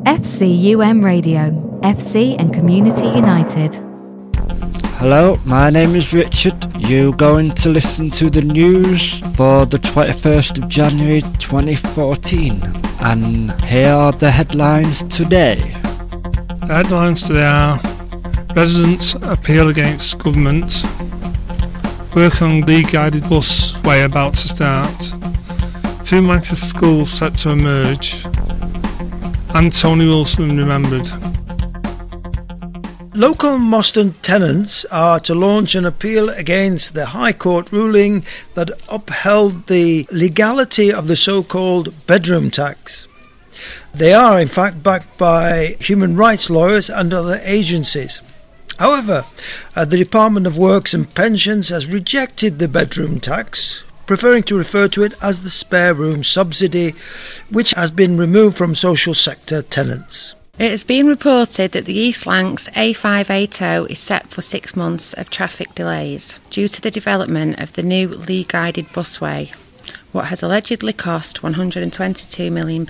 FCUM Radio, FC and Community United. Hello, my name is Richard. You're going to listen to the news for the 21st of January 2014. And here are the headlines today. The headlines today are: residents appeal against government, work on league-guided busway about to start, 2 Manchester schools set to emerge, and Tony Wilson remembered. Local Moston tenants are to launch an appeal against the High Court ruling that upheld the legality of the so-called bedroom tax. They are in fact backed by human rights lawyers and other agencies. However, the Department of Works and Pensions has rejected the bedroom tax, preferring to refer to it as the spare room subsidy, which has been removed from social sector tenants. It has been reported that the East Lancs A580 is set for 6 months of traffic delays due to the development of the new league-guided busway, what has allegedly cost £122 million.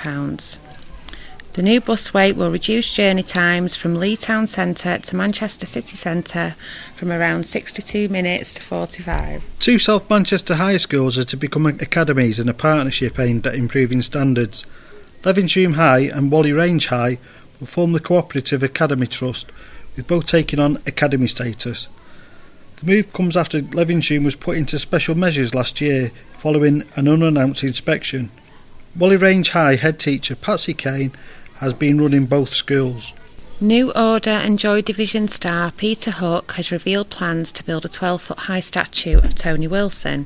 The new busway will reduce journey times from Leigh Town Centre to Manchester City Centre from around 62 minutes to 45. 2 South Manchester high schools are to become academies in a partnership aimed at improving standards. Levenshulme High and Whalley Range High will form the Cooperative Academy Trust, with both taking on academy status. The move comes after Levenshulme was put into special measures last year following an unannounced inspection. Whalley Range High head teacher Patsy Kane has been running both schools. New Order and Joy Division star Peter Hook has revealed plans to build a 12-foot high statue of Tony Wilson.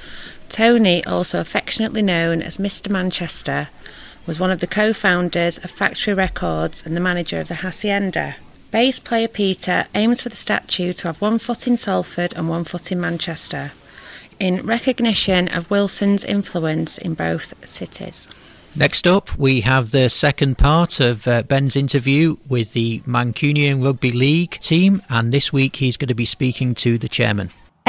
Tony, also affectionately known as Mr Manchester, was one of the co-founders of Factory Records and the manager of the Hacienda. Bass player Peter aims for the statue to have 1 foot in Salford and 1 foot in Manchester, in recognition of Wilson's influence in both cities. Next up, we have the second part of Ben's interview with the Mancunian Rugby League team, and this week he's going to be speaking to the chairman.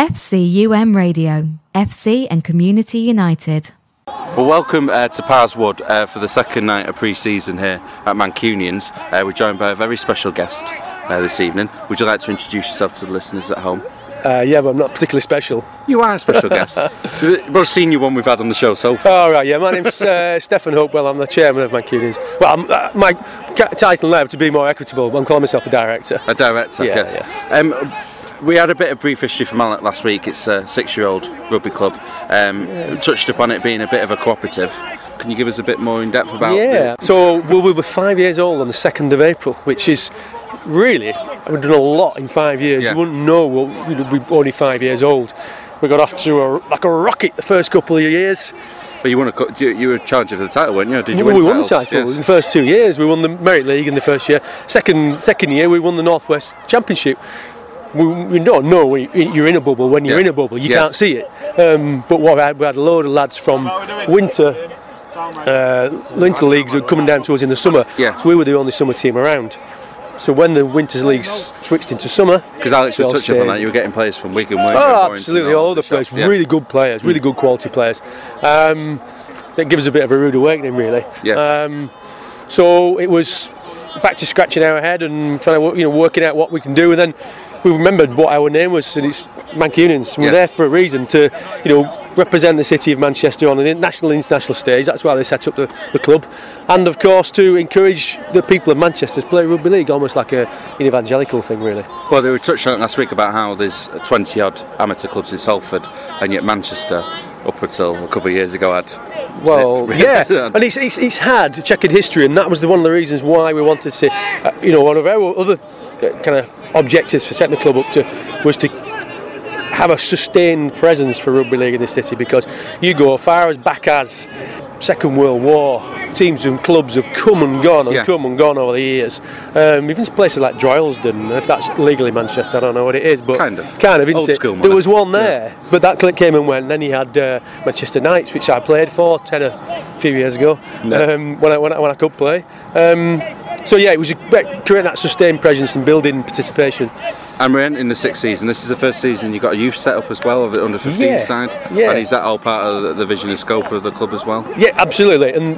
FCUM Radio, FC and Community United. Well, welcome to Powers Wood for the second night of pre-season here at Mancunians. We're joined by a very special guest this evening. Would you like to introduce yourself to the listeners at home? Yeah, but I'm not particularly special. You are a special guest. The most senior one we've had on the show so far. Oh, right, yeah. My name's Stephen Hopewell. I'm the chairman of Mancunians. Well, my title now, to be more equitable, I'm calling myself a director. A director, yeah, yes. Yeah. We had a bit of brief history from Alnwick last week. It's a 6-year-old rugby club. Touched upon it being a bit of a cooperative. Can you give us a bit more in depth about it? So we were 5 years old on the 2nd of April, which is really, we've done a lot in 5 years. You wouldn't know we're only 5 years old. We got off to like a rocket the first couple of years. But you were challenging for the title, weren't you? Did you we win won the title in the first 2 years. We won the Merit League in the first year. Second year we won the North West Championship. We don't know you're in a bubble when you're in a bubble. You can't see it. But we had a load of lads from winter leagues that were coming down to us in the summer. Yeah. So we were the only summer team around. So when the winter leagues switched into summer, because Alex was touching on that, you were getting players from Wigan, weren't you? Oh, absolutely, all over the place. Really good players, really good quality players. It gives us a bit of a rude awakening, really. Yeah. So it was back to scratching our head and trying to, working out what we can do, and then we remembered what our name was, and it's Mancunians. We're there for a reason to, represent the city of Manchester on the national and international stage. That's why they set up the club, and of course to encourage the people of Manchester to play rugby league, almost like an evangelical thing, really. Well, they were touching on it last week about how there's 20 odd amateur clubs in Salford, and yet Manchester, up until a couple of years ago, had. Well, yeah, and it's had checkered history, and that was one of the reasons why we wanted to. One of our other kind of objectives for setting the club up was to have a sustained presence for rugby league in the city, because you go far as back as Second World War, teams and clubs have come and gone over the years. Even places like Droylsden, if that's legally Manchester, I don't know what it is, but kind of isn't old it? School, there was one there, but that came and went. And then you had Manchester Knights, which I played for a few years ago, when I could play. So yeah, it was creating that sustained presence and building participation. And we're in the 6th season. This is the first season you've got a youth set up as well of the under 15 side. Yeah. And is that all part of the vision and scope of the club as well? Yeah, absolutely. And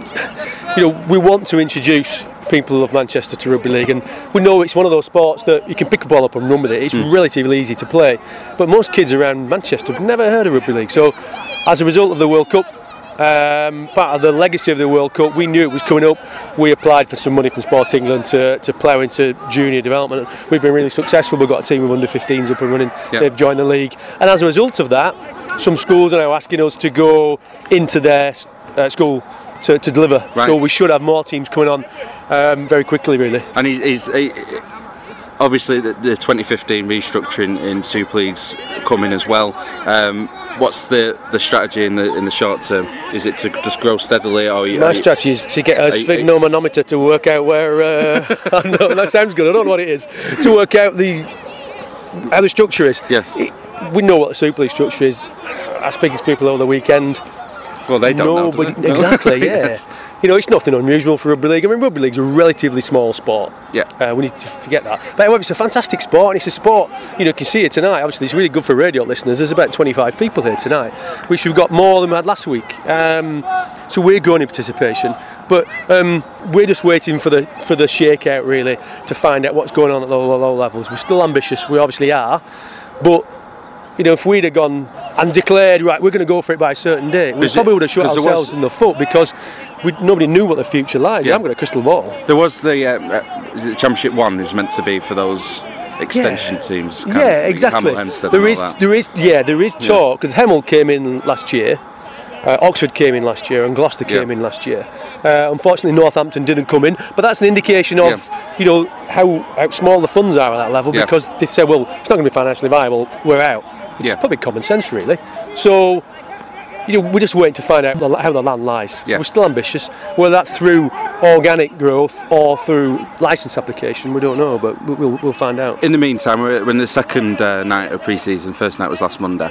we want to introduce people of Manchester to rugby league, and we know it's one of those sports that you can pick a ball up and run with it. It's relatively easy to play, but most kids around Manchester have never heard of rugby league. So as a result of the World Cup, part of the legacy of the World Cup, we knew it was coming up. We applied for some money from Sport England to plough into junior development. We've been really successful. We've got a team of under 15s up and running. Yep. They've joined the league, and as a result of that, some schools are now asking us to go into their school to deliver. Right. So we should have more teams coming on very quickly, really. And he's obviously the 2015 restructuring in Super League's coming as well. What's the strategy in the short term? Is it to just grow steadily? My strategy is to get a sphygmomanometer to work out where. I know that sounds good. I don't know what it is. To work out how the structure is. Yes. We know what the Super League structure is. I speak to people over the weekend. Well, they don't know. But exactly, yeah. Yes. It's nothing unusual for rugby league. I mean, rugby league's a relatively small sport. Yeah. We need to forget that. But however, it's a fantastic sport, and it's a sport, you can see it tonight. Obviously, it's really good for radio listeners. There's about 25 people here tonight, which we've got more than we had last week. So we're growing in participation. But we're just waiting for the shakeout, really, to find out what's going on at the low levels. We're still ambitious, we obviously are. But if we'd have gone and declared, right, we're going to go for it by a certain date, we probably would have shot ourselves in the foot, because nobody knew what the future lies. Yeah. I haven't got a crystal ball. There was the Championship 1 was meant to be for those extension teams. Exactly. There is talk, because Hemel came in last year, Oxford came in last year, and Gloucester came in last year. Unfortunately, Northampton didn't come in, but that's an indication of how small the funds are at that level, because they say, well, it's not going to be financially viable, we're out. Which is probably common sense, really. So, we're just waiting to find out how the land lies. Yeah. We're still ambitious. Whether that's through organic growth or through licence application, we don't know, but we'll find out. In the meantime, we're in the second night of pre-season. First night was last Monday.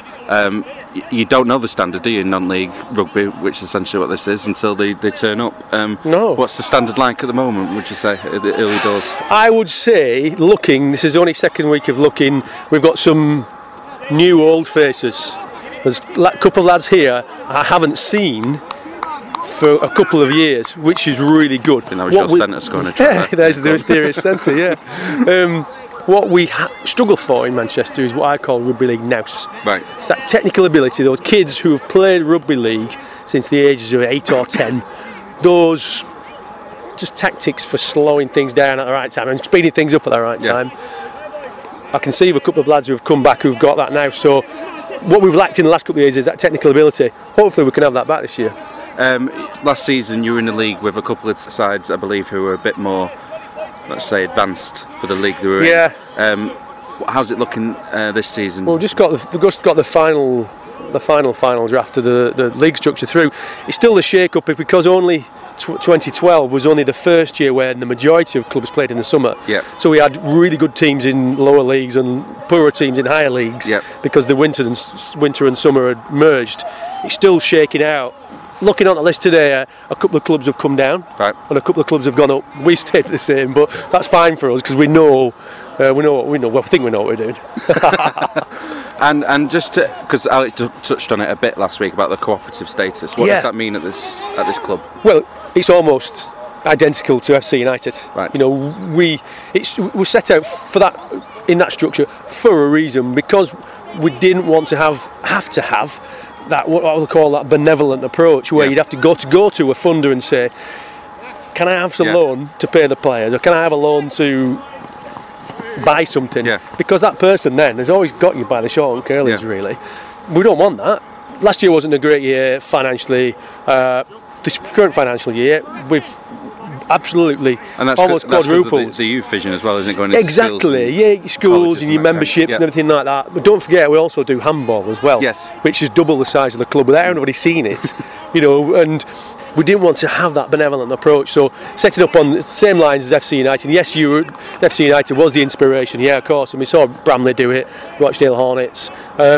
You don't know the standard, do you, in non-league rugby, which is essentially what this is, until they turn up. No. What's the standard like at the moment, would you say, at the early doors? I would say, this is only second week of looking, we've got some new old faces. There's a couple of lads here I haven't seen for a couple of years, which is really good. And that was your centre scoring a try. Yeah, there's the mysterious centre, yeah. What we struggle for in Manchester is what I call rugby league nous. Right. It's that technical ability, those kids who have played rugby league since the ages of 8 or 10, those just tactics for slowing things down at the right time and speeding things up at the right time. I can see a couple of lads who have come back who've got that now. So what we've lacked in the last couple of years is that technical ability. Hopefully we can have that back this year. Last season you were in the league with a couple of sides, I believe, who were a bit more, let's say, advanced for the league they were in. How's it looking this season? Well, we've just got the final draft of the league structure through. It's still the shake-up because only 2012 was only the first year where the majority of clubs played in the summer. Yep. So we had really good teams in lower leagues and poorer teams in higher leagues because the winter and summer had merged. It's still shaking out. Looking on the list today, a couple of clubs have come down and a couple of clubs have gone up. We stayed the same, but that's fine for us because we know what we know. Well, I think we know what we're doing. And just because Alex touched on it a bit last week about the cooperative status, what does that mean at this club? Well, it's almost identical to FC United. Right. We set out for that in that structure for a reason, because we didn't want to have to have that, what I would call that benevolent approach, where you'd have to go to a funder and say, can I have some loan to pay the players, or can I have a loan to buy something? Because that person then has always got you by the short and curlies, really. We don't want that. Last year wasn't a great year financially. This current financial year, we've absolutely almost quadrupled. The youth vision as well, isn't it? Going into schools schools and your memberships and everything like that. But don't forget, we also do handball as well, which is double the size of the club without anybody seeing it. And we didn't want to have that benevolent approach, so setting up on the same lines as FC United. Yes, FC United was the inspiration, of course, and we saw Bramley do it, Rochdale Hornets.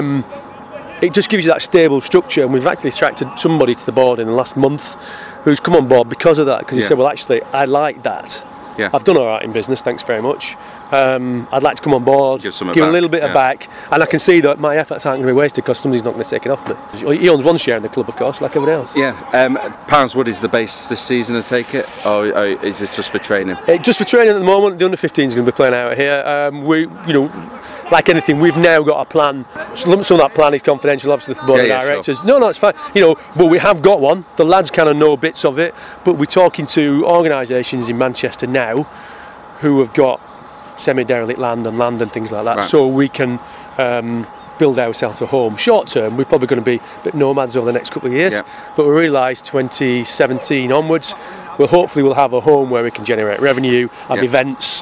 It just gives you that stable structure, and we've actually attracted somebody to the board in the last month who's come on board because of that, because he said, well, actually, I like that. Yeah. I've done all right in business, thanks very much. I'd like to come on board, give back. a little bit of back, and I can see that my efforts aren't going to be wasted because somebody's not going to take it off me. He owns one share in the club, of course, like everybody else. Yeah. Poundswood is the base this season, I take it, or is it just for training? Just for training at the moment. The under 15s is going to be playing out here. Like anything, we've now got a plan. Some of that plan is confidential, obviously, with the board of directors. Sure. No, it's fine. But we have got one. The lads kind of know bits of it, but we're talking to organisations in Manchester now who have got semi-derelict land and things like that, so we can build ourselves a home. Short term, we're probably going to be a bit nomads over the next couple of years, but we realise 2017 onwards, we'll have a home where we can generate revenue, have events.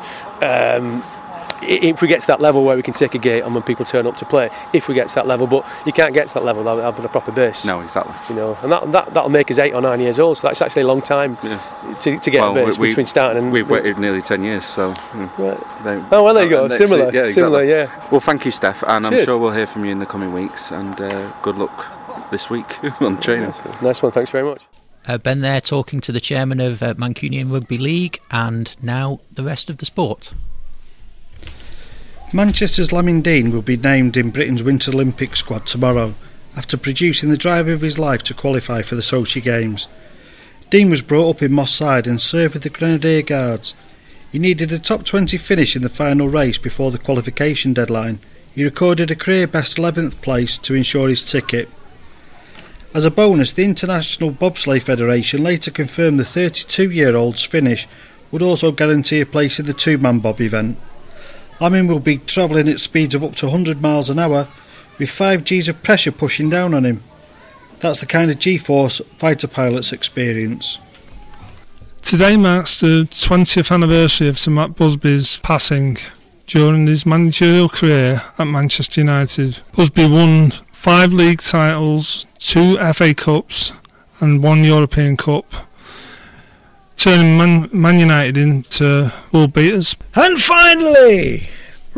If we get to that level where we can take a gate on when people turn up to play, if we get to that level, but you can't get to that level without having a proper base. No, exactly. And that'll make us 8 or 9 years old, so that's actually a long time to get a base between starting and... We've waited nearly 10 years, so... Right. There you go, similar, Well, thank you, Steph, and Cheers. I'm sure we'll hear from you in the coming weeks, and good luck this week on training. Nice one, thanks very much. Ben there talking to the chairman of Mancunian Rugby League, and now the rest of the sport. Manchester's Lamin Dean will be named in Britain's Winter Olympic squad tomorrow after producing the drive of his life to qualify for the Sochi Games. Dean was brought up in Moss Side and served with the Grenadier Guards. He needed a top 20 finish in the final race before the qualification deadline. He recorded a career best 11th place to ensure his ticket. As a bonus, the International Bobsleigh Federation later confirmed the 32-year-old's finish would also guarantee a place in the two-man bob event. Lamin will be travelling at speeds of up to 100 miles an hour with 5 Gs of pressure pushing down on him. That's the kind of G-force fighter pilots experience. Today marks the 20th anniversary of Sir Matt Busby's passing. During his managerial career at Manchester United, Busby won 5 league titles, 2 FA Cups and 1 European Cup, turning Man United into world beaters. And finally,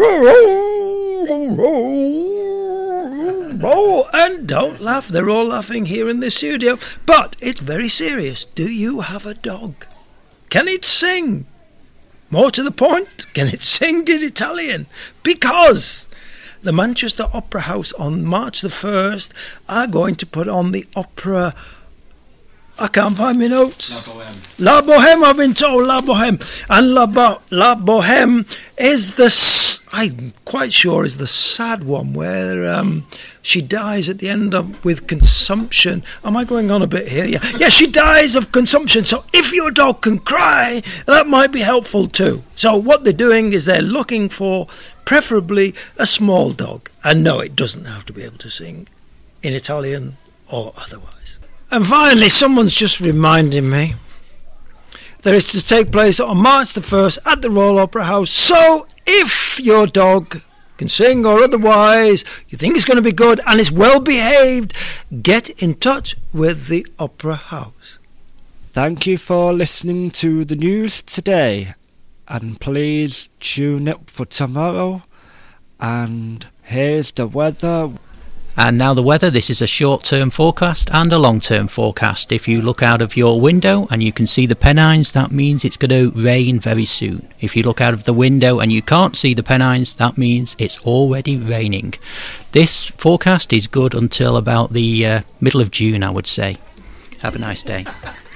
and don't laugh, they're all laughing here in the studio, but it's very serious. Do you have a dog? Can it sing? More to the point, can it sing in Italian? Because the Manchester Opera House on March the 1st are going to put on the opera... I can't find my notes. La Bohème, I've been told, La Bohème. And La Bohème is I'm quite sure is the sad one where she dies at the end with consumption. Am I going on a bit here? Yeah, she dies of consumption. So if your dog can cry, that might be helpful too. So what they're doing is they're looking for preferably a small dog. And no, it doesn't have to be able to sing in Italian or otherwise. And finally, someone's just reminding me that it's to take place on March the 1st at the Royal Opera House. So if your dog can sing or otherwise, you think it's going to be good and it's well behaved, get in touch with the Opera House. Thank you for listening to the news today, and please tune up for tomorrow. And here's the weather. And now the weather. This is a short-term forecast and a long-term forecast. If you look out of your window and you can see the Pennines, that means it's going to rain very soon. If you look out of the window and you can't see the Pennines, that means it's already raining. This forecast is good until about the middle of June, I would say. Have a nice day.